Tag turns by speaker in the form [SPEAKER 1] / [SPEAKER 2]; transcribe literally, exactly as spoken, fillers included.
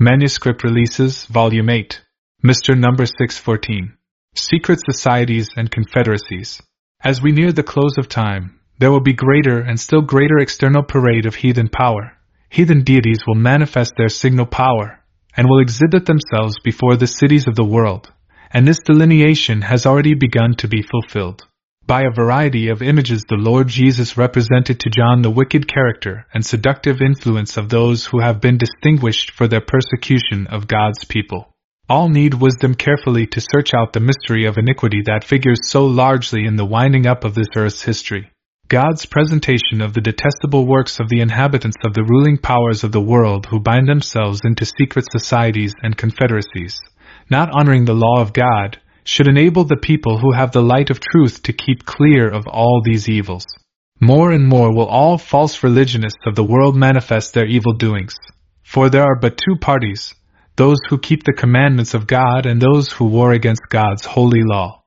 [SPEAKER 1] Manuscript Releases, Volume eight. Mister Number six fourteen. Secret Societies and Confederacies. As we near the close of time, there will be greater and still greater external parade of heathen power. Heathen deities will manifest their signal power, and will exhibit themselves before the cities of the world, and this delineation has already begun to be fulfilled. By a variety of images the Lord Jesus represented to John the wicked character and seductive influence of those who have been distinguished for their persecution of God's people. All need wisdom carefully to search out the mystery of iniquity that figures so largely in the winding up of this earth's history. God's presentation of the detestable works of the inhabitants of the ruling powers of the world who bind themselves into secret societies and confederacies, not honoring the law of God, should enable the people who have the light of truth to keep clear of all these evils. More and more will all false religionists of the world manifest their evil doings, for there are but two parties, those who keep the commandments of God and those who war against God's holy law.